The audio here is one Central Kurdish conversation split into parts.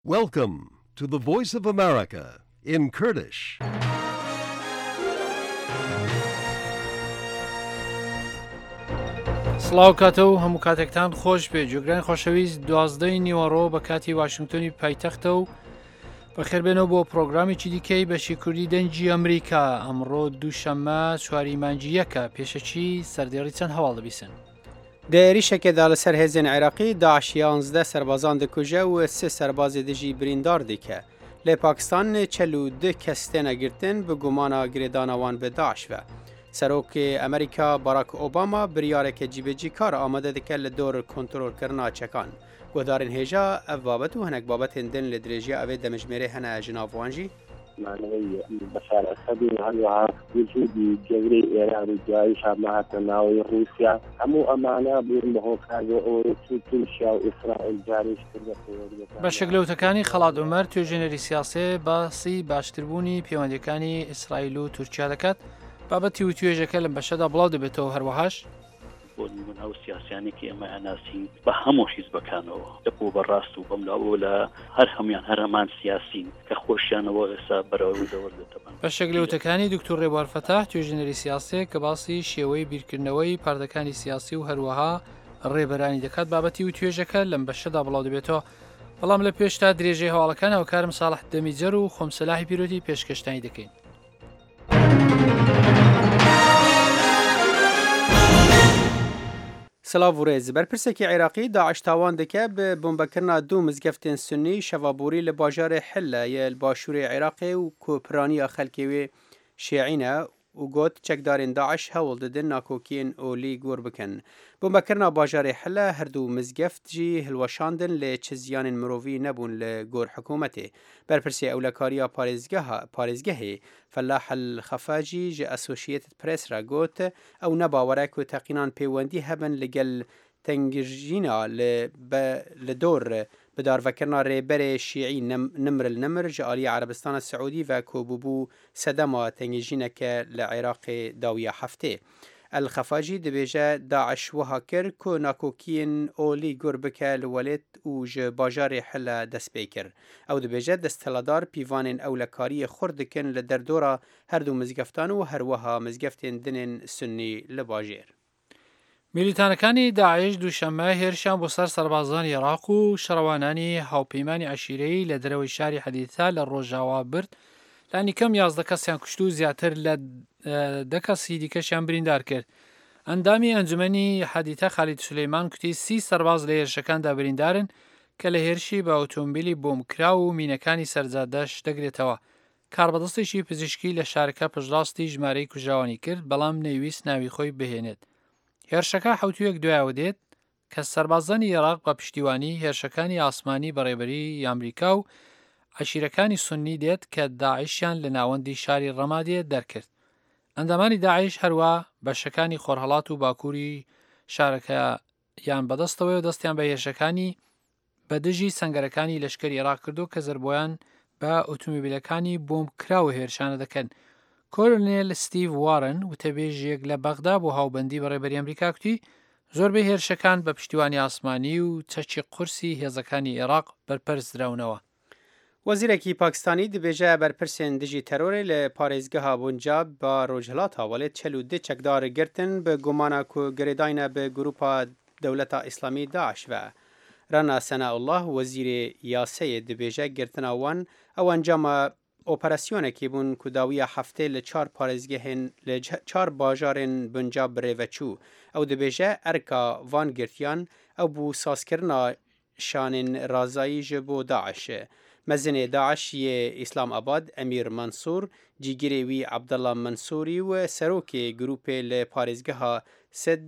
Welcome to the Voice of America in Kurdish. سڵاو کاتە و هەموو کاتێکتان خۆش بێ جوگران خۆشەویست 12 نیوەڕۆ بە کاتی واشنگتنی پایتەختە و بەخێربێنەوە بۆ پرۆگرامی دیکەی بەشی کوردی دەنجی ئەمریکا ئەمڕۆ دووشەممە چواری مانجی یەکە پێشەچی سەردێڕی چەند هەواڵ دەبیسن. دێریشێکێدا لەسەر هێزن عێراقی داعش 11 سەربازان دکوژە و 3 سەربازی دژی بریندار دیکە. لە پاکستان 42 کەس تێنە گرتن بە گومانە گرێدانەوان بە داعشە. سەرۆکی ئەمریکا باراک ئۆباما بریارێکە جیبەجی کار ئامادە دەکە لە دۆر کۆنترۆلکردنا چەکان. گۆدارن هێژا ئەف بابەت و هەنێک بابەتێن دن لە درێژیە ئەوێ دەمەژمێرێ هەنە ژناڤوانژی معنوي بشار الأسد هلوها وجود جوري إيران جايش هاتە ناوی رووسیا هەموو ئەمانە بوون بەهۆ تورکیا و ئیسرائیل جاریش کردە بە شەکلەوتەکانی خەڵات عومەر توێژێنەری سیاسێ باسی باشتربوونی پەیوەندیەکانی ئیسرائیل و تورکیا دەکات بابەتی و توێژەکە لەم بەشەدا بڵاو دەبێتەوە هەروەهاش بۆ نمونە ئەو سیاسیانێکی ئێمە ئەناسین بە هەموو حیزبەکانەوە دەبوو بەڕاست و بەملاوە لە هەر هەمویان هەر هەمان سیاسین کە خۆشیانەوە ئێستا بەرەوەی دەوەردێتەبن. بە شەکلەوتەکانی دکتۆر ڕێبوار فەتاح توێژێنەری سیاسێ کە باسی شێوەی بیرکردنەوەی پاردەکانی سیاسی و هەروەها ڕێبەرانی دەکات بابەتی و توێژەکە لەم بەشەدا بڵاو دەبێتەوە. بەڵام لە پێشتا درێژەی هەواڵەکانەوە کارم ساڵح دەمیجەر و خۆمسەلاحی پیرۆتی پێشکەشتانی دەکەین. سلااو ڕێز بەرپرسێکی عێراقی داعش تاوان دەکە بە بۆمبەکردنا دوو مزگەفتên سنی شەڤابووری لە باژارێ حلە یە باşûrê عێراقê û کۆپرانیya خەلکê wê şêعî ne û got çekdarên Daeş hewl didin nakokiyên olî gor bikin. Bombekirina bajarê Hille herdû mizgeft jî hilweşandin lê çi ziyanên mirovî nebûn li gor hikûmetê. Berpirsê ewlekariya parêzgehê Fellah el-Xefa jî ji Associated Press re got ew ne bawere ku teqînan pêwendî hebin li gel tengîjîna li dor bidarvekirina rêberê şîعî Nimr ji aliyê Erebistana Siûdî ve kobûbû sedema tengîjîneke li Iraqê dawiya heftê. El-Xefa jî dibêje Daeş wiha kir ku nakokiyên olî gur bike li Welêt û ji bajarê Hille dest pê kir. Ew dibêje desthiladar pîvanên ewlekariyê xurt dikin li derdora herdû mizgeftan û herwiha mizgeftên dinên Sunnî li bajêr. میلیتانەکانی داعش دووشەممە هێرشیان بۆ سەر سەربازانی عێراق و شەڕەوانانی هاوپەیمانی عەشیرەیی لە دەرەوەی شاری حەدیثا لە ڕۆژاوا برد لانی کەم 11 کەسیان کوشت و زیاتر لە 10 کەسی دیکەشیان بریندار کرد. ئەندامی ئەنجومەنی حەدیثە خالید سولەیمان کوتی 30 سەرباز لە هێرشەکاندا بریندارن کە لە هێرشی بە ئۆتۆمبیلی بۆمکرا و مینەکانی سەرجادەش دەگرێتەوە. کاربەدەستێکی پزیشکی لە شارەکە پشتڕاستی ژمارەی کوژاوانی کرد بەڵام نەیویست ناوی خۆی بهێنێت. هێرشەکە حوتویەک دوایەوە دێت کە سەربازانی عێراق بە پشتیوانی هێرشەکانی ئاسمانی بەڕێبەری ئەمریکا و عەشیرەکانی سونی دێت کە داعشیان لە ناوەندی شاری ڕەمادێ دەرکرد. ئەندامانی داعش هەروە بەشەکانی خۆرهەڵات و باکووری شارەکە یان بەدەستەوەی و دەستیان بە هێرشەکانی بەدژی سەنگەرەکانی لەشکری عێراق کردو کە زەربۆیان بە ئۆتۆمۆبیلەکانی بۆمبکراوە هێرشانە دەکەن. کۆلۆنێل ستیڤ وارن وتەبێژێک لە بەغدا بۆ هاوبەندی بەڕێبەری ئەمریکا کوتی زۆربەی هێرشەکان بە پشتیوانی ئاسمانی و چەکی قورسی هێزەکانی عێراق بەرپەرز دراونەوە. وەزیرێکی پاکستانی دبێژە بەرپرسێن دژی تەرۆرê li parêzgeha Punjab ba rojhilata Welêt 42 çekdarê girtin bi gumana ku girêdayîne bi grûpa Dewleta Îslamî Daeş ve. Rana Senaullah wezîrê yasayê dibêje girtina wan ew encama operasyonekî bûn ku dawiya heftê li 4 parêzgehên li 4 bajarên Punjab birêveçû. Ew dibêje erka van girtiyan ew bû sazkirina şanên razayî ji bo Daeşê. Mezinê Daeş yê Îslamabad Emîr Mansûr, cîgirê wî Abdullah Mansûrî û serokê grûpê li parêzgeha Sid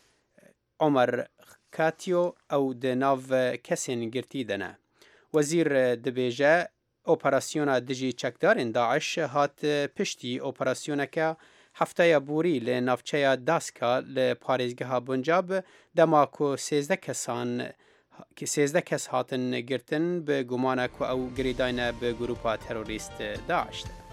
Omer Katiyo ew di nav kesên girtî de ne. Wezîr dibêje operasyona dijî çekdarên Daeş hat piştî operasyoneke hefteya borî li navçeya Daska li parêzgeha Punjab dema ku 13 kes hatin girtin bi gumana ku ew girêdayîne bi grûpa terorîst Daeş de.